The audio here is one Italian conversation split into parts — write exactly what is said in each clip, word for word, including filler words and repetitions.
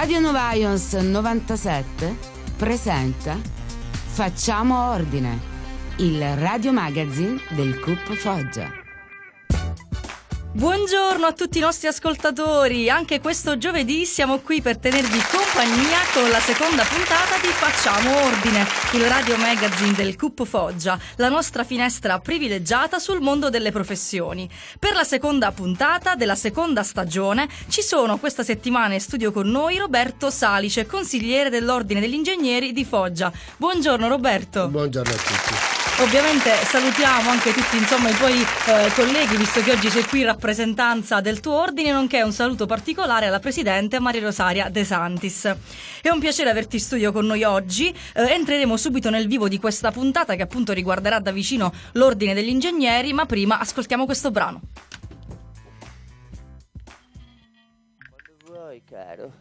Radio Novaions novantasette presenta Facciamo Ordine, il radio magazine del C U P Foggia. Buongiorno a tutti i nostri ascoltatori, anche questo giovedì siamo qui per tenervi compagnia con la seconda puntata di Facciamo Ordine, il radio magazine del C U P Foggia, la nostra finestra privilegiata sul mondo delle professioni. Per la seconda puntata della seconda stagione ci sono questa settimana in studio con noi Roberto Salice, consigliere dell'Ordine degli Ingegneri di Foggia. Buongiorno Roberto. Buongiorno a tutti. Ovviamente salutiamo anche tutti insomma i tuoi eh, colleghi, visto che oggi sei qui in rappresentanza del tuo ordine, nonché un saluto particolare alla presidente Maria Rosaria De Santis. È un piacere averti in studio con noi oggi. Eh, entreremo subito nel vivo di questa puntata che appunto riguarderà da vicino l'Ordine degli Ingegneri, ma prima ascoltiamo questo brano. Quando vuoi, caro.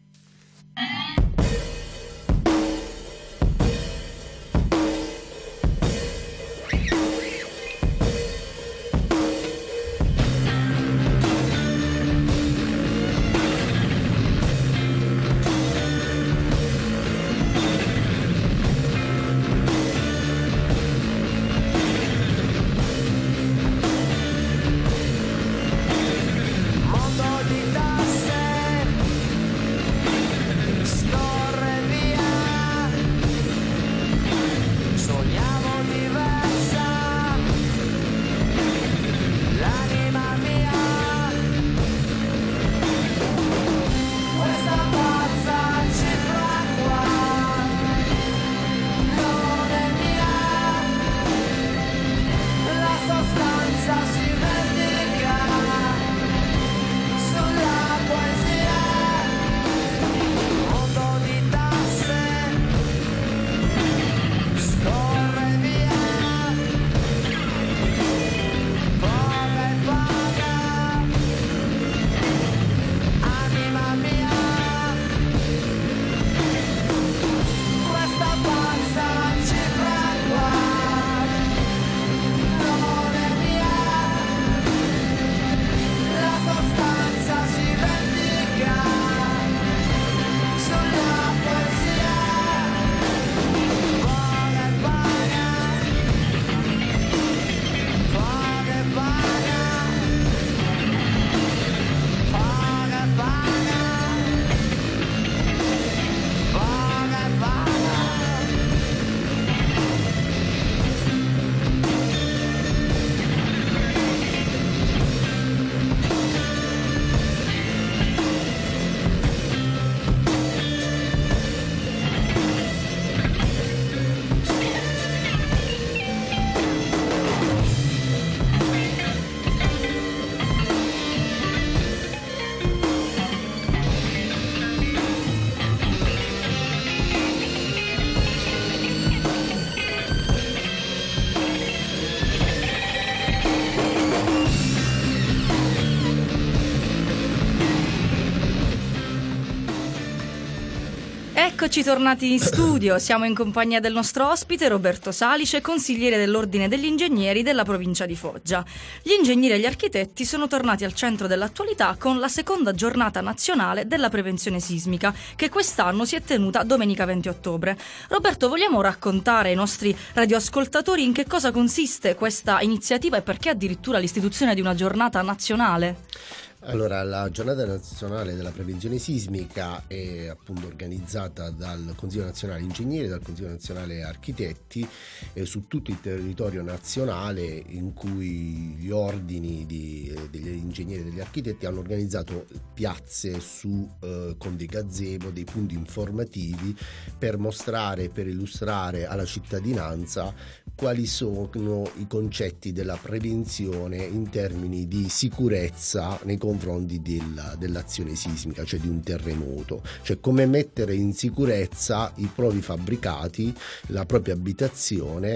Eccoci tornati in studio, siamo in compagnia del nostro ospite Roberto Salice, consigliere dell'Ordine degli Ingegneri della provincia di Foggia. Gli ingegneri e gli architetti sono tornati al centro dell'attualità con la seconda giornata nazionale della prevenzione sismica, che quest'anno si è tenuta domenica venti ottobre. Roberto, vogliamo raccontare ai nostri radioascoltatori in che cosa consiste questa iniziativa e perché addirittura l'istituzione di una giornata nazionale? Allora, la giornata nazionale della prevenzione sismica è appunto organizzata dal Consiglio Nazionale Ingegneri e dal Consiglio Nazionale Architetti eh, su tutto il territorio nazionale, in cui gli ordini di, degli ingegneri e degli architetti hanno organizzato piazze su eh, con dei gazebo, dei punti informativi per mostrare, per illustrare alla cittadinanza quali sono i concetti della prevenzione in termini di sicurezza nei confronti della, dell'azione sismica, cioè di un terremoto, cioè come mettere in sicurezza i propri fabbricati, la propria abitazione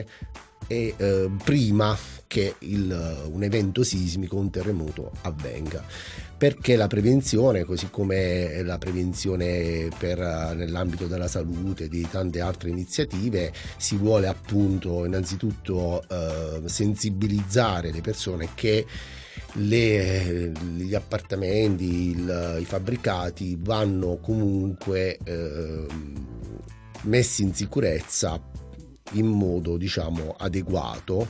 e eh, prima che il, un evento sismico, un terremoto avvenga. Perché la prevenzione, così come la prevenzione per, nell'ambito della salute e di tante altre iniziative, si vuole appunto innanzitutto eh, sensibilizzare le persone che le, gli appartamenti, il, i fabbricati vanno comunque eh, messi in sicurezza in modo, diciamo, adeguato,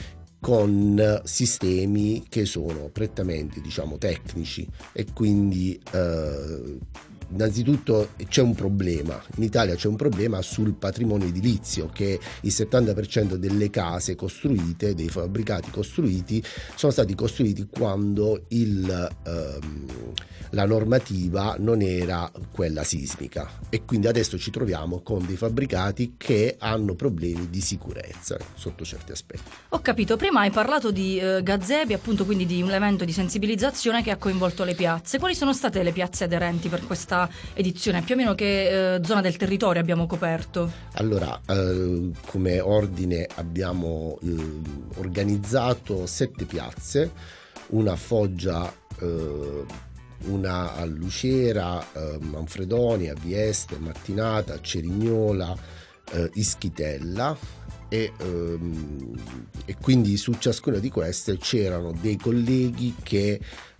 con sistemi che sono prettamente, diciamo, tecnici, e quindi eh, innanzitutto c'è un problema, in Italia c'è un problema sul patrimonio edilizio, che il settanta per cento delle case costruite, dei fabbricati costruiti, sono stati costruiti quando il, ehm, la normativa non era quella sismica, e quindi adesso ci troviamo con dei fabbricati che hanno problemi di sicurezza sotto certi aspetti. Ho capito, prima hai parlato di eh, gazebi, appunto, quindi di un evento di sensibilizzazione che ha coinvolto le piazze. Quali sono state le piazze aderenti per questa edizione? Più o meno che eh, zona del territorio abbiamo coperto? Allora, eh, come ordine abbiamo eh, organizzato sette piazze, una a Foggia, eh, una a Lucera, eh, Manfredonia, Vieste, Martinata, Cerignola, eh, Ischitella, e, ehm, e quindi su ciascuna di queste c'erano dei colleghi che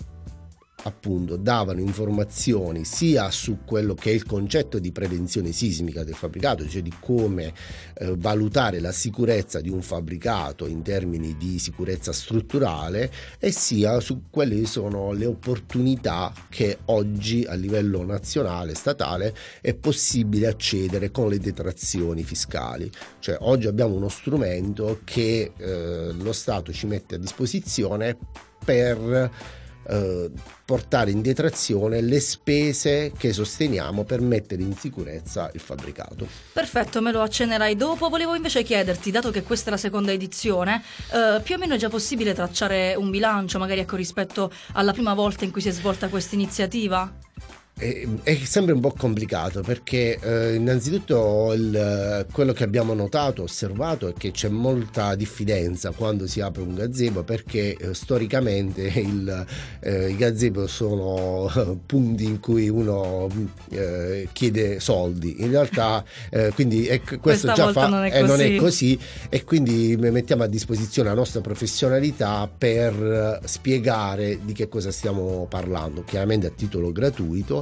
appunto davano informazioni sia su quello che è il concetto di prevenzione sismica del fabbricato, cioè di come eh, valutare la sicurezza di un fabbricato in termini di sicurezza strutturale, e sia su quelle che sono le opportunità che oggi a livello nazionale, statale, è possibile accedere con le detrazioni fiscali. Cioè oggi abbiamo uno strumento che eh, lo Stato ci mette a disposizione per Eh, portare in detrazione le spese che sosteniamo per mettere in sicurezza il fabbricato. Perfetto, me lo accennerai dopo. Volevo invece chiederti, dato che questa è la seconda edizione, eh, più o meno è già possibile tracciare un bilancio, magari ecco, rispetto alla prima volta in cui si è svolta questa iniziativa? È, è sempre un po' complicato, perché eh, innanzitutto il, quello che abbiamo notato, osservato, è che c'è molta diffidenza quando si apre un gazebo, perché eh, storicamente il, eh, i gazebo sono eh, punti in cui uno eh, chiede soldi. In realtà eh, quindi è, questo Questa già volta fa, non è eh, non così. è così, e quindi mettiamo a disposizione la nostra professionalità per spiegare di che cosa stiamo parlando, chiaramente a titolo gratuito.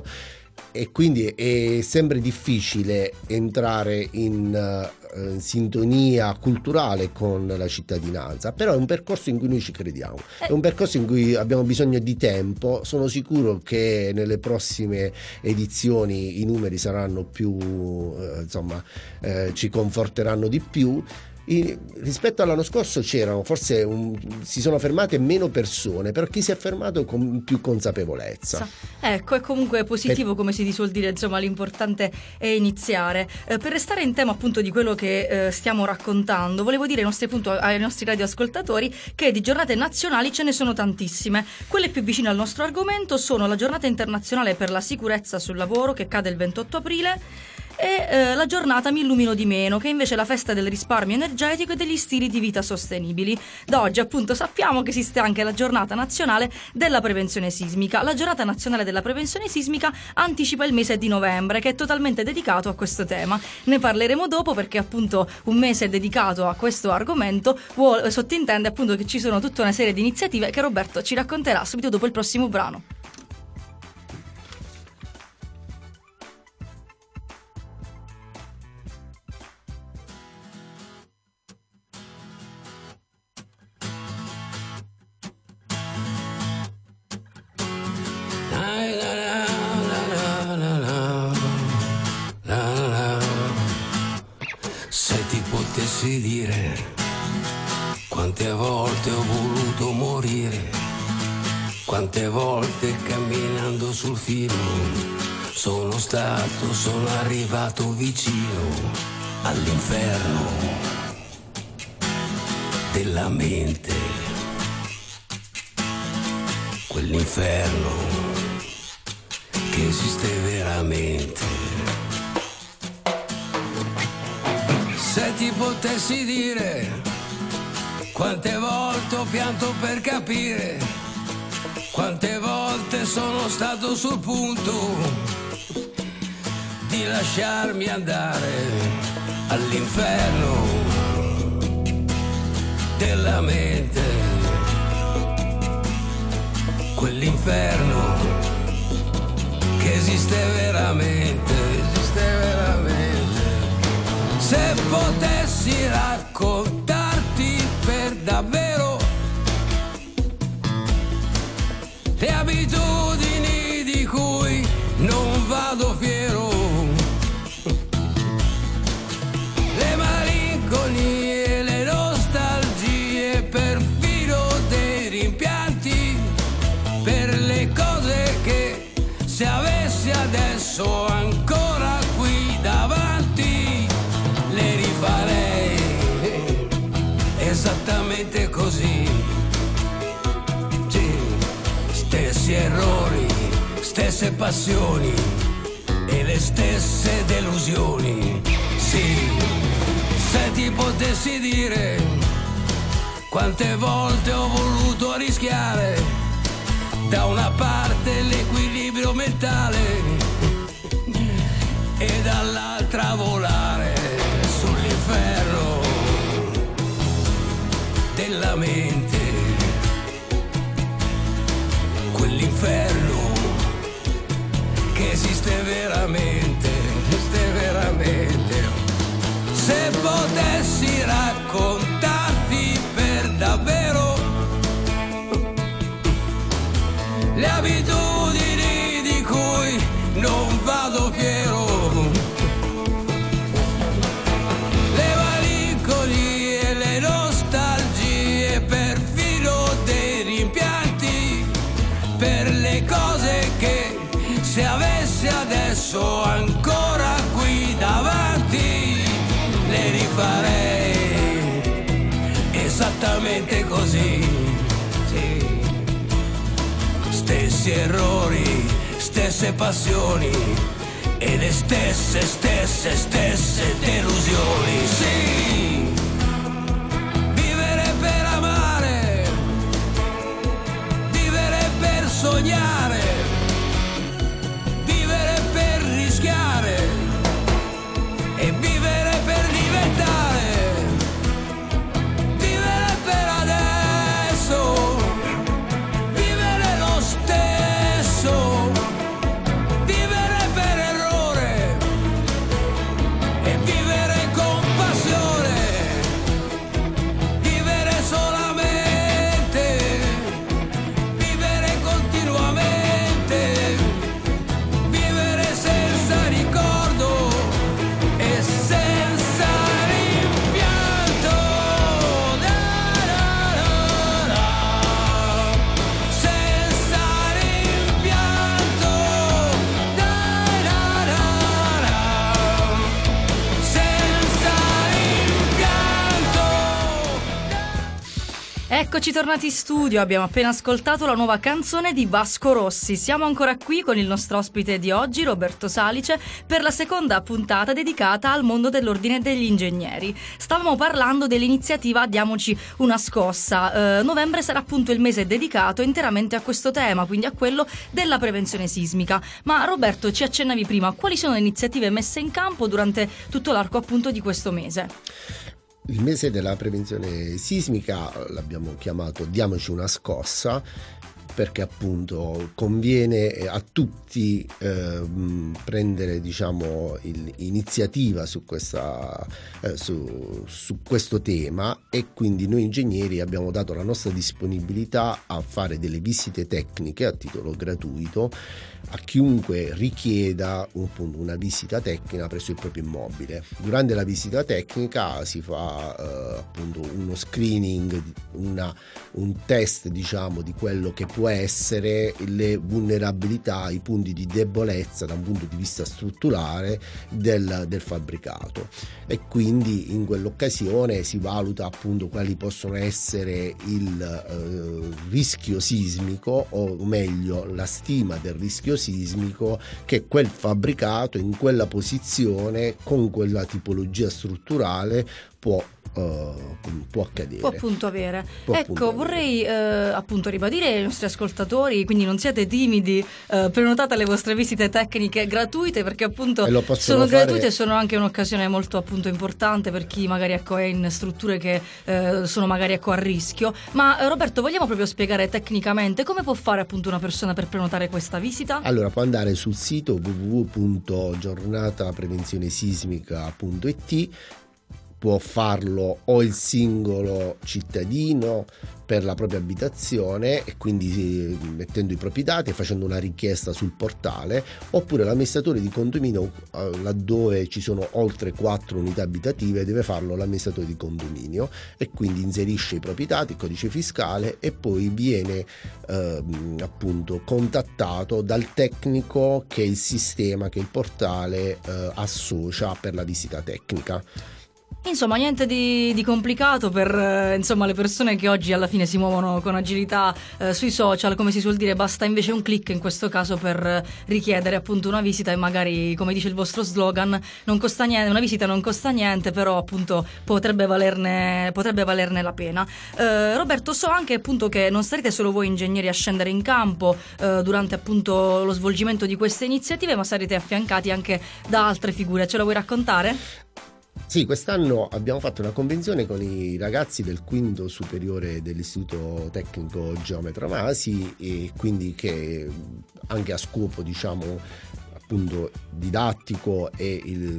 E quindi è sempre difficile entrare in, uh, in sintonia culturale con la cittadinanza, però è un percorso in cui noi ci crediamo, è un percorso in cui abbiamo bisogno di tempo. Sono sicuro che nelle prossime edizioni i numeri saranno più, uh, insomma, uh, ci conforteranno di più. In, rispetto all'anno scorso c'erano forse un, si sono fermate meno persone, però chi si è fermato con più consapevolezza. Ecco, è comunque positivo, per... come si suol dire, insomma l'importante è iniziare. Eh, per restare in tema appunto di quello che eh, stiamo raccontando, volevo dire ai nostri, appunto, ai nostri radioascoltatori che di giornate nazionali ce ne sono tantissime. Quelle più vicine al nostro argomento sono la giornata internazionale per la sicurezza sul lavoro, che cade il ventotto aprile, e eh, la giornata Mi illumino di meno, che è invece la festa del risparmio energetico e degli stili di vita sostenibili. Da oggi appunto sappiamo che esiste anche la giornata nazionale della prevenzione sismica. La giornata nazionale della prevenzione sismica anticipa il mese di novembre, che è totalmente dedicato a questo tema. Ne parleremo dopo, perché appunto un mese dedicato a questo argomento vuole, sottintende appunto che ci sono tutta una serie di iniziative che Roberto ci racconterà subito dopo il prossimo brano. Potessi dire quante volte ho voluto morire, quante volte camminando sul filo sono stato, sono arrivato vicino all'inferno della mente, quell'inferno che esiste veramente. Se ti potessi dire quante volte ho pianto per capire, quante volte sono stato sul punto di lasciarmi andare all'inferno della mente, quell'inferno che esiste veramente, esiste veramente. Se potessi raccontarti per davvero le abitudini di cui non vado fiero, le malinconie, le nostalgie, perfino dei rimpianti per le cose che se avessi adesso ancora qui davanti le rifarei esattamente così. Sì, stessi errori, stesse passioni e le stesse delusioni. Sì, se ti potessi dire quante volte ho voluto rischiare da una parte l'equilibrio mentale e dall'altra volare sull'inferno della mente, quell'inferno che esiste veramente, esiste veramente. Se potessi raccontarti per davvero le abitudini di cui non vado fiero, le malinconie, le nostalgie, perfino dei rimpianti per le cose che se avessi adesso ancora qui davanti le rifarei esattamente così. Sì. Stessi errori, stesse passioni e le stesse, stesse, stesse delusioni. Sì, vivere per amare, vivere per sognare, vivere per rischiare e vivere per diventare, vivere per adesso, vivere per errore e vivere con passione, vivere solamente, vivere continuamente, vivere senza ricordo e senza rimpianto. Da, da, da, da. Senza rimpianto. Eccoci tornati in studio, abbiamo appena ascoltato la nuova canzone di Vasco Rossi. Siamo ancora qui con il nostro ospite di oggi, Roberto Salice, per la seconda puntata dedicata al mondo dell'Ordine degli Ingegneri. Stavamo parlando dell'iniziativa Diamoci una scossa. Eh, novembre sarà appunto il mese dedicato interamente a questo tema, quindi a quello della prevenzione sismica. Ma Roberto, ci accennavi prima, quali sono le iniziative messe in campo durante tutto l'arco appunto di questo mese? Il mese della prevenzione sismica l'abbiamo chiamato Diamoci una scossa, perché appunto conviene a tutti eh, prendere, diciamo, il, iniziativa su, questa, eh, su, su questo tema, e quindi noi ingegneri abbiamo dato la nostra disponibilità a fare delle visite tecniche a titolo gratuito a chiunque richieda un, una visita tecnica presso il proprio immobile. Durante la visita tecnica si fa eh, appunto uno screening, una, un test, diciamo, di quello che può essere le vulnerabilità, i punti di debolezza da un punto di vista strutturale del, del fabbricato, e quindi in quell'occasione si valuta appunto quali possono essere il eh, rischio sismico, o meglio la stima del rischio sismico che quel fabbricato in quella posizione con quella tipologia strutturale può uh, può accadere. Può appunto avere. Può ecco, appunto vorrei eh, appunto ribadire ai nostri ascoltatori, quindi non siate timidi, eh, prenotate le vostre visite tecniche gratuite, perché appunto sono fare... gratuite e sono anche un'occasione molto appunto importante per chi magari ecco, è in strutture che eh, sono magari ecco, a rischio. Ma eh, Roberto, vogliamo proprio spiegare tecnicamente come può fare appunto una persona per prenotare questa visita? Allora, può andare sul sito w w w punto giornata prevenzione sismica punto i t, può farlo o il singolo cittadino per la propria abitazione e quindi mettendo i propri dati e facendo una richiesta sul portale, oppure l'amministratore di condominio, laddove ci sono oltre quattro unità abitative, deve farlo l'amministratore di condominio e quindi inserisce i propri dati, il codice fiscale, e poi viene eh, appunto contattato dal tecnico che è il sistema che il portale eh, associa per la visita tecnica. Insomma, niente di, di complicato per eh, insomma, le persone che oggi alla fine si muovono con agilità eh, sui social, come si suol dire, basta invece un click in questo caso per eh, richiedere appunto una visita, e magari, come dice il vostro slogan, non costa niente, una visita non costa niente, però appunto potrebbe valerne, potrebbe valerne la pena. Eh, Roberto, so anche appunto che non sarete solo voi ingegneri a scendere in campo eh, durante appunto lo svolgimento di queste iniziative, ma sarete affiancati anche da altre figure. Ce lo vuoi raccontare? Sì, quest'anno abbiamo fatto una convenzione con i ragazzi del quinto superiore dell'Istituto Tecnico Geometra Masi, e quindi che anche a scopo diciamo appunto didattico e il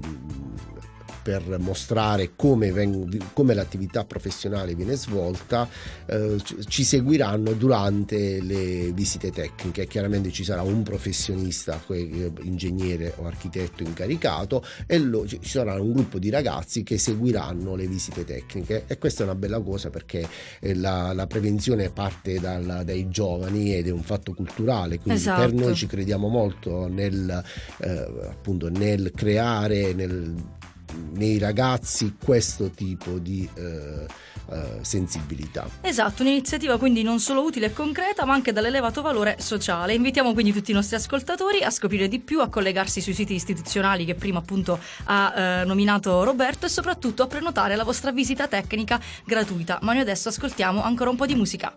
per mostrare come, veng- come l'attività professionale viene svolta, eh, ci seguiranno durante le visite tecniche. Chiaramente ci sarà un professionista, ingegnere o architetto incaricato, e lo, ci sarà un gruppo di ragazzi che seguiranno le visite tecniche, e questa è una bella cosa perché la, la prevenzione parte dal, dai giovani ed è un fatto culturale, quindi esatto. Per noi ci crediamo molto nel, eh, appunto nel creare nel nei ragazzi questo tipo di eh, eh, sensibilità. Esatto, un'iniziativa quindi non solo utile e concreta, ma anche dall'elevato valore sociale. Invitiamo quindi tutti i nostri ascoltatori a scoprire di più, a collegarsi sui siti istituzionali che prima appunto ha eh, nominato Roberto, e soprattutto a prenotare la vostra visita tecnica gratuita. Ma noi adesso ascoltiamo ancora un po' di musica.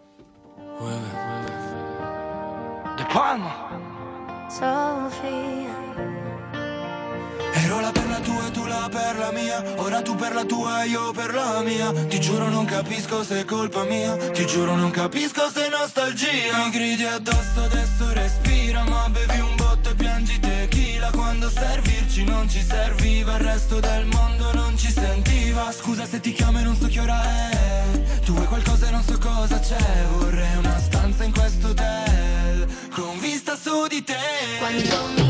De Palma. Sofia. Ero la per la tua e tu la per la mia, ora tu per la tua e io per la mia. Ti giuro non capisco se è colpa mia, ti giuro non capisco se è nostalgia. Mi gridi addosso adesso respira, ma bevi un botto e piangi tequila. Quando servirci non ci serviva, il resto del mondo non ci sentiva. Scusa se ti chiamo e non so che ora è, tu vuoi qualcosa e non so cosa c'è. Vorrei una stanza in questo hotel con vista su di te. Quando mi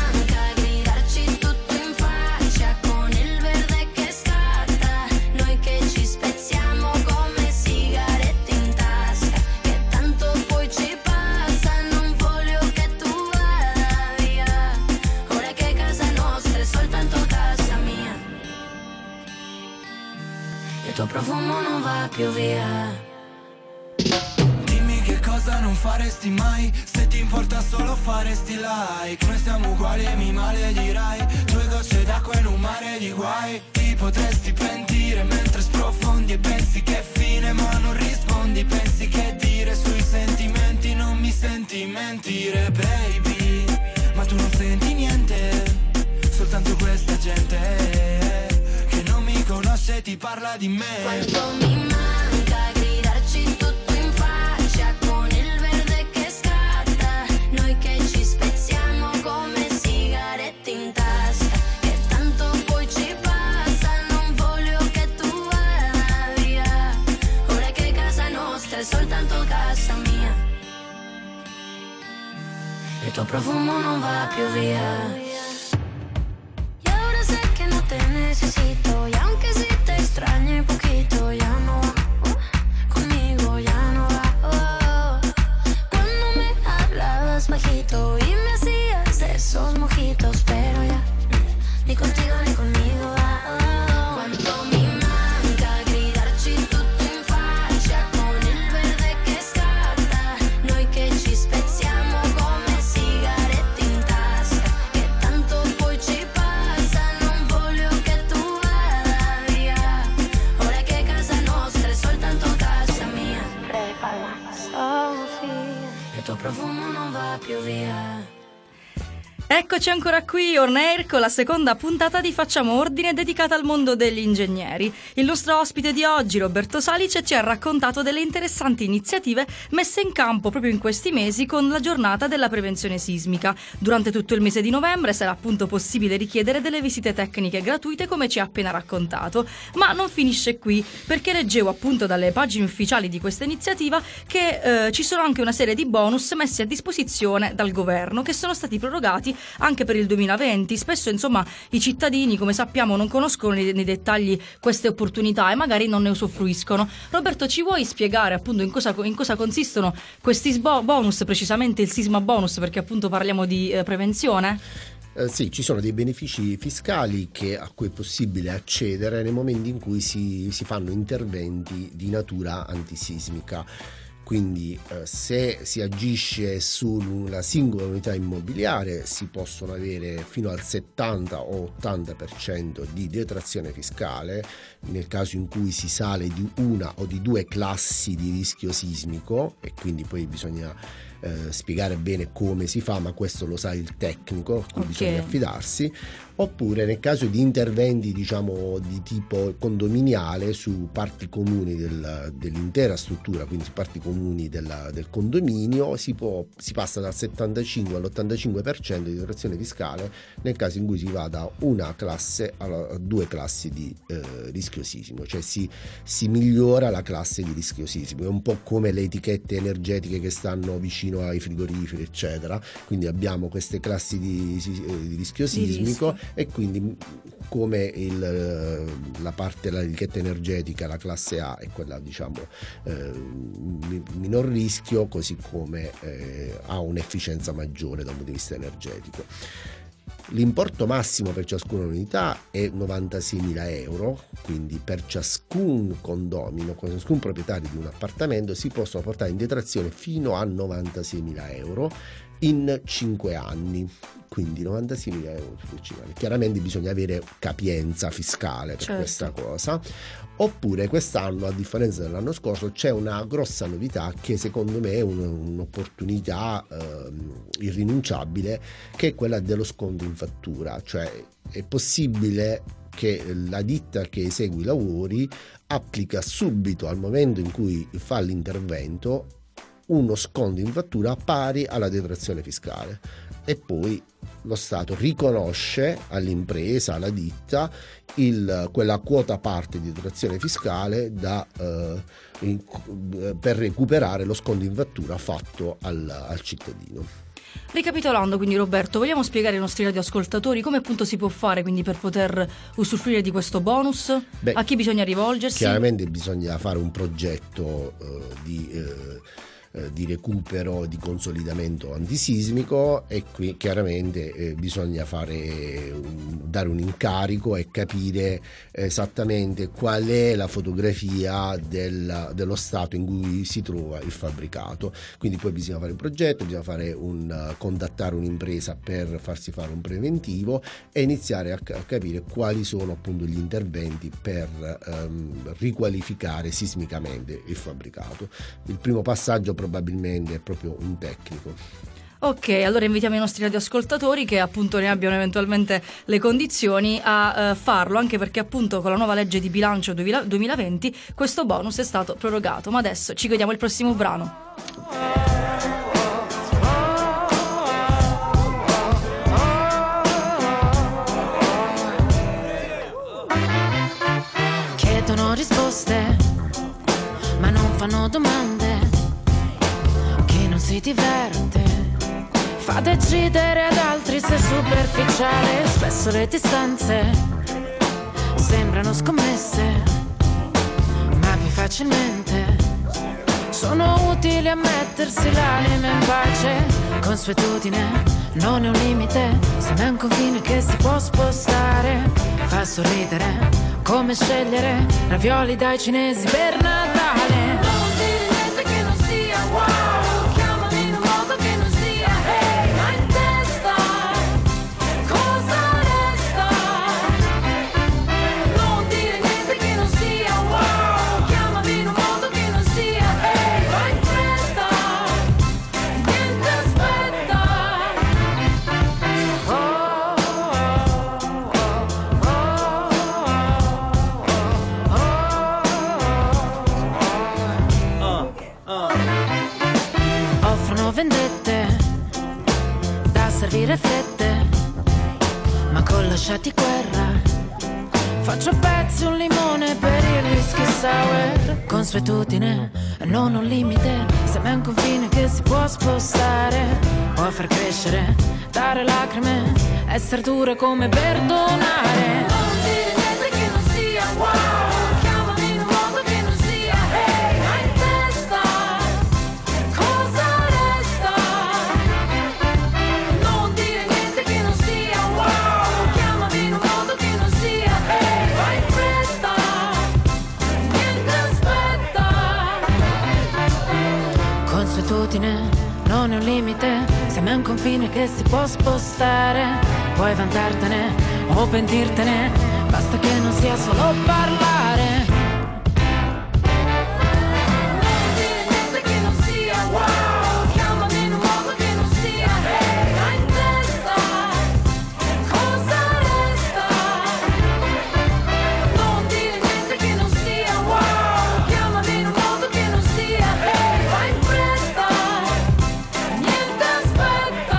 il tuo profumo non va più via. Dimmi che cosa non faresti mai, se ti importa solo faresti like. Noi siamo uguali e mi maledirai, due gocce d'acqua in un mare di guai. Ti potresti pentire mentre sprofondi e pensi che è fine ma non rispondi. Pensi che dire sui sentimenti non mi senti mentire, baby. Ma tu non senti niente, soltanto questa gente conosce e ti parla di me. Quanto mi manca gridarci tutto in faccia con il verde che scatta, noi che ci spezziamo come sigarette in tasca, che tanto poi ci passa, non voglio che tu vada via, ora che casa nostra è soltanto casa mia, il tuo profumo non va più via. Y ahora sé que no te necesito, y aunque si te extrañe poquito, ya no va, conmigo ya no va. Oh. Cuando me hablabas bajito y me hacías esos mojitos, pero ya ni contigo ni conmigo va. Oh. Cuánto mi manca gridarci tutto in faccia con il verde che scatta, noi che ci spezziamo come sigarette in tasca, che il tuo profumo non va più via. Eccoci ancora qui, on air, con la seconda puntata di Facciamo Ordine dedicata al mondo degli ingegneri. Il nostro ospite di oggi, Roberto Salice, ci ha raccontato delle interessanti iniziative messe in campo proprio in questi mesi con la giornata della prevenzione sismica. Durante tutto il mese di novembre sarà appunto possibile richiedere delle visite tecniche gratuite, come ci ha appena raccontato. Ma non finisce qui, perché leggevo appunto dalle pagine ufficiali di questa iniziativa che eh, ci sono anche una serie di bonus messi a disposizione dal governo che sono stati prorogati anche per il duemilaventi. Spesso insomma i cittadini, come sappiamo, non conoscono nei, nei dettagli queste opportunità e magari non ne usufruiscono. Roberto, ci vuoi spiegare appunto in cosa, in cosa consistono questi sbo- bonus, precisamente il sisma bonus, perché appunto parliamo di eh, prevenzione? Eh, sì, ci sono dei benefici fiscali che, a cui è possibile accedere nel momento in cui si, si fanno interventi di natura antisismica. Quindi eh, se si agisce sulla singola unità immobiliare si possono avere fino al settanta o ottanta per cento di detrazione fiscale nel caso in cui si sale di una o di due classi di rischio sismico, e quindi poi bisogna eh, spiegare bene come si fa, ma questo lo sa il tecnico a cui okay. bisogna affidarsi. Oppure nel caso di interventi diciamo di tipo condominiale su parti comuni del, dell'intera struttura, quindi su parti comuni della, del condominio, si, può, si passa dal settantacinque all'ottantacinque per cento di detrazione fiscale nel caso in cui si va da una classe a due classi di eh, rischio sismico, cioè si, si migliora la classe di rischio sismico. È un po' come le etichette energetiche che stanno vicino ai frigoriferi eccetera, quindi abbiamo queste classi di, di rischio sismico. E quindi come il, la parte dell'etichetta energetica, la classe A, è quella diciamo eh, minor rischio, così come eh, ha un'efficienza maggiore dal punto di vista energetico. L'importo massimo per ciascuna unità è novantaseimila euro, quindi per ciascun condomino, con ciascun proprietario di un appartamento si possono portare in detrazione fino a novantaseimila euro in cinque anni. Quindi novantaseimila euro. Chiaramente bisogna avere capienza fiscale per certo. questa cosa. Oppure quest'anno, a differenza dell'anno scorso, c'è una grossa novità che secondo me è un, un'opportunità eh, irrinunciabile, che è quella dello sconto in fattura. Cioè è possibile che la ditta che esegue i lavori applica subito, al momento in cui fa l'intervento, uno sconto in fattura pari alla detrazione fiscale, e poi lo Stato riconosce all'impresa, alla ditta, il, quella quota parte di detrazione fiscale da, eh, in, per recuperare lo sconto in fattura fatto al, al cittadino. Ricapitolando quindi, Roberto, vogliamo spiegare ai nostri radioascoltatori come appunto si può fare quindi per poter usufruire di questo bonus? Beh, a chi bisogna rivolgersi? Chiaramente bisogna fare un progetto eh, di eh, di recupero, di consolidamento antisismico, e qui chiaramente eh, bisogna fare un, dare un incarico e capire esattamente qual è la fotografia del, dello stato in cui si trova il fabbricato. Quindi poi bisogna fare un progetto, bisogna fare un, contattare un'impresa per farsi fare un preventivo e iniziare a, a capire quali sono appunto gli interventi per ehm, riqualificare sismicamente il fabbricato. Il primo passaggio probabilmente è proprio un tecnico. Ok, allora invitiamo i nostri radioascoltatori, che appunto ne abbiano eventualmente le condizioni, a uh, farlo, anche perché appunto con la nuova legge di bilancio duemilaventi questo bonus è stato prorogato. Ma adesso ci godiamo il prossimo brano. Chiedono risposte, ma non fanno domande. Chi non si diverte fa decidere ad altri se è superficiale. Spesso le distanze sembrano scommesse, ma più facilmente sono utili a mettersi l'anima in pace. Consuetudine non è un limite, se non è un confine che si può spostare. Fa sorridere come scegliere ravioli dai cinesi per Natale. Non dire niente che non sia wow, chiamami in un modo che non sia hey, ma in testa cosa resta? Non dire niente che non sia wow, chiamami in un modo che non sia hey, ma in fretta. Quattro pezzi, un limone per il whisky sour. Consuetudine, non un limite. Siamo a un confine che si può spostare. Può far crescere, dare lacrime, essere dure come perdonare. Non dire niente che non sia wow. Chiamami in un modo che non sia hey. Hai in testa cosa resta. Non dire niente che non sia wow. Chiamami in un modo che non sia hey. Vai in fretta, niente aspetta. Consuetudine, non è un limite. Siamo a un confine che si può spostare. Puoi vantartene o pentirtene, basta che non sia solo parlare. Non dire niente che non sia wow. Chiamami in un modo che non sia hey. Hai in testa cosa resta. Non dire niente che non sia wow. Chiamami in un modo che non sia hey. Vai in fretta, niente aspetta.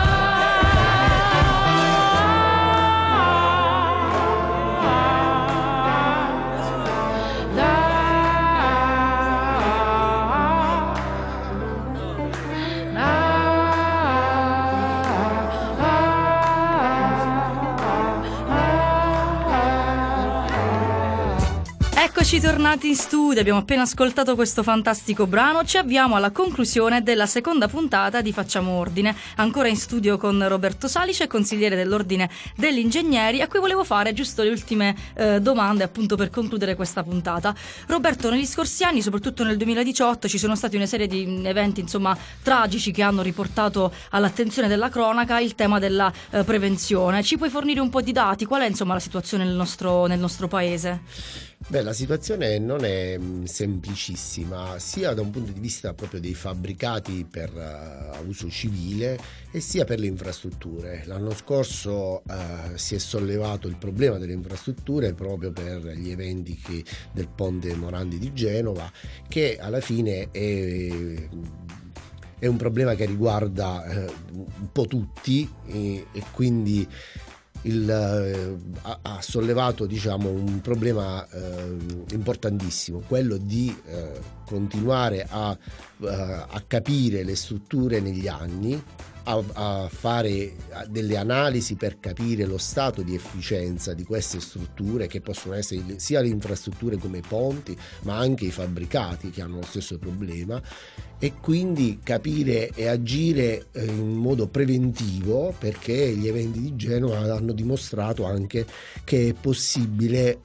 Eccoci tornati in studio, abbiamo appena ascoltato questo fantastico brano, ci avviamo alla conclusione della seconda puntata di Facciamo Ordine, ancora in studio con Roberto Salice, consigliere dell'Ordine degli Ingegneri, a cui volevo fare giusto le ultime eh, domande appunto per concludere questa puntata. Roberto, negli scorsi anni, soprattutto nel duemiladiciotto, ci sono stati una serie di eventi insomma tragici che hanno riportato all'attenzione della cronaca il tema della eh, prevenzione. Ci puoi fornire un po' di dati? Qual è insomma la situazione nel nostro, nel nostro paese? Beh, la situazione non è mh, semplicissima, sia da un punto di vista proprio dei fabbricati per uh, uso civile e sia per le infrastrutture. L'anno scorso uh, si è sollevato il problema delle infrastrutture proprio per gli eventi che, del ponte Morandi di Genova, che alla fine è... è un problema che riguarda uh, un po' tutti e, e quindi Il, eh, ha, ha sollevato diciamo un problema eh, importantissimo, quello di eh, continuare a, eh, a capire le strutture negli anni, a, a fare delle analisi per capire lo stato di efficienza di queste strutture, che possono essere sia le infrastrutture come i ponti ma anche i fabbricati che hanno lo stesso problema, e quindi capire e agire in modo preventivo, perché gli eventi di Genova hanno dimostrato anche che è possibile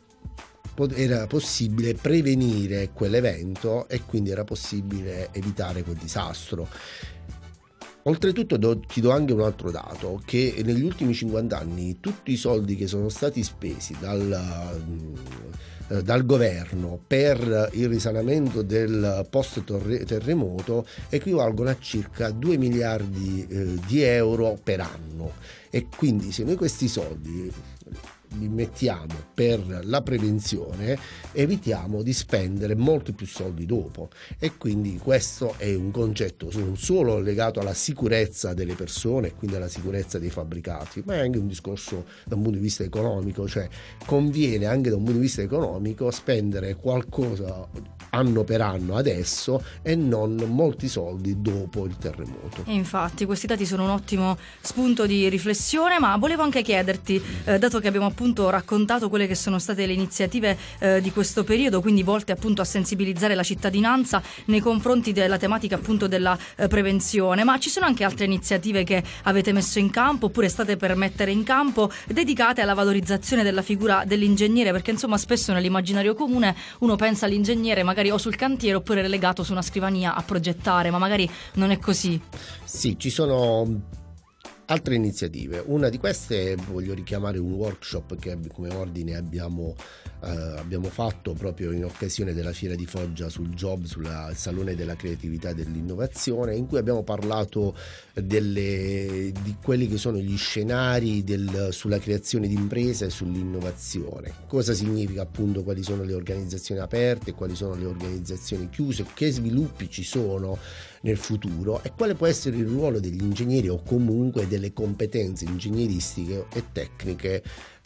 era possibile prevenire quell'evento e quindi era possibile evitare quel disastro. Oltretutto do, ti do anche un altro dato, che negli ultimi cinquanta anni tutti i soldi che sono stati spesi dal, eh, dal governo per il risanamento del post terremoto equivalgono a circa due miliardi eh, di euro per anno, e quindi se noi questi soldi li mettiamo per la prevenzione evitiamo di spendere molti più soldi dopo, e quindi questo è un concetto non solo legato alla sicurezza delle persone, quindi alla sicurezza dei fabbricati, ma è anche un discorso da un punto di vista economico, cioè conviene anche da un punto di vista economico spendere qualcosa anno per anno adesso e non molti soldi dopo il terremoto. E infatti questi dati sono un ottimo spunto di riflessione, ma volevo anche chiederti, eh, dato che abbiamo appunto raccontato quelle che sono state le iniziative eh, di questo periodo, quindi volte appunto a sensibilizzare la cittadinanza nei confronti della tematica appunto della eh, prevenzione, ma ci sono anche altre iniziative che avete messo in campo oppure state per mettere in campo dedicate alla valorizzazione della figura dell'ingegnere, perché insomma spesso nell'immaginario comune uno pensa all'ingegnere magari o sul cantiere oppure relegato su una scrivania a progettare, ma magari non è così. Sì, ci sono altre iniziative. Una di queste voglio richiamare un workshop che come ordine abbiamo, eh, abbiamo fatto proprio in occasione della Fiera di Foggia sul Job, sul Salone della Creatività e dell'Innovazione, in cui abbiamo parlato delle, di quelli che sono gli scenari del, sulla creazione di imprese e sull'innovazione. Cosa significa appunto, quali sono le organizzazioni aperte, quali sono le organizzazioni chiuse, che sviluppi ci sono nel futuro e quale può essere il ruolo degli ingegneri o comunque delle competenze ingegneristiche e tecniche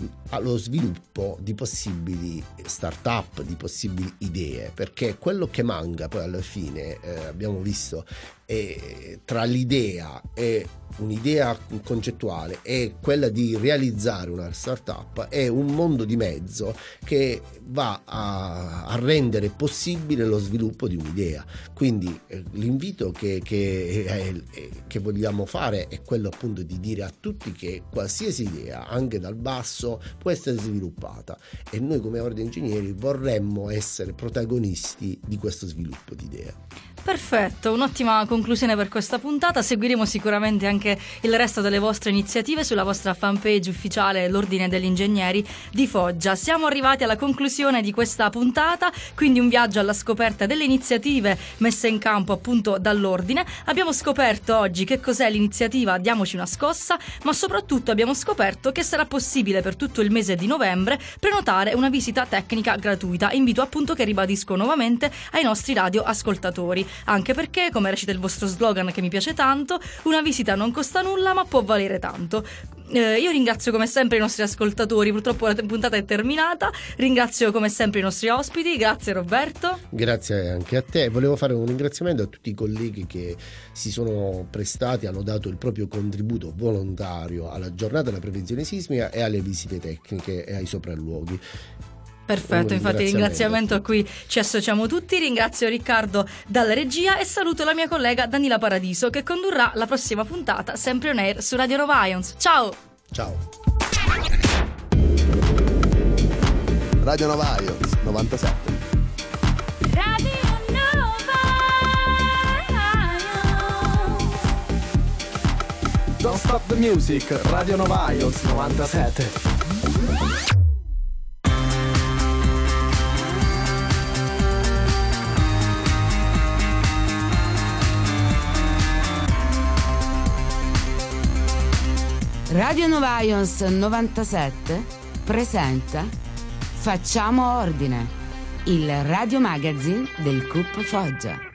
allo sviluppo di possibili start-up, di possibili idee, perché quello che manca poi alla fine, eh, abbiamo visto, è tra l'idea e un'idea concettuale e quella di realizzare una startup, è un mondo di mezzo che va a, a rendere possibile lo sviluppo di un'idea. Quindi eh, l'invito che, che, eh, che vogliamo fare è quello appunto di dire a tutti che qualsiasi idea, anche dal basso, può essere sviluppata, e noi come Ordine Ingegneri vorremmo essere protagonisti di questo sviluppo di idee. Perfetto, un'ottima conclusione per questa puntata. Seguiremo sicuramente anche il resto delle vostre iniziative sulla vostra fanpage ufficiale l'Ordine degli Ingegneri di Foggia. Siamo arrivati alla conclusione di questa puntata, quindi un viaggio alla scoperta delle iniziative messe in campo appunto dall'Ordine. Abbiamo scoperto oggi che cos'è l'iniziativa Diamoci una scossa, ma soprattutto abbiamo scoperto che sarà possibile per tutto il mese di novembre prenotare una visita tecnica gratuita. Invito appunto che ribadisco nuovamente ai nostri radioascoltatori. Anche perché, come recita il vostro slogan che mi piace tanto, una visita non costa nulla ma può valere tanto. Eh, io ringrazio come sempre i nostri ascoltatori, purtroppo la puntata è terminata. Ringrazio come sempre i nostri ospiti. Grazie Roberto. Grazie anche a te. Volevo fare un ringraziamento a tutti i colleghi che si sono prestati, hanno dato il proprio contributo volontario alla giornata della prevenzione sismica e alle visite tecniche e ai sopralluoghi. Perfetto, infatti ringraziamento a cui ci associamo tutti. Ringrazio Riccardo dalla regia e saluto la mia collega Danila Paradiso che condurrà la prossima puntata sempre on air su Radio Nova Ions. Ciao! Ciao! Radio Nova Ions novantasette. Radio Nova Ions. Don't stop the music, Radio Nova Ions novantasette. Radio Nova Ions novantasette presenta Facciamo Ordine, il radio magazine del C U P Foggia.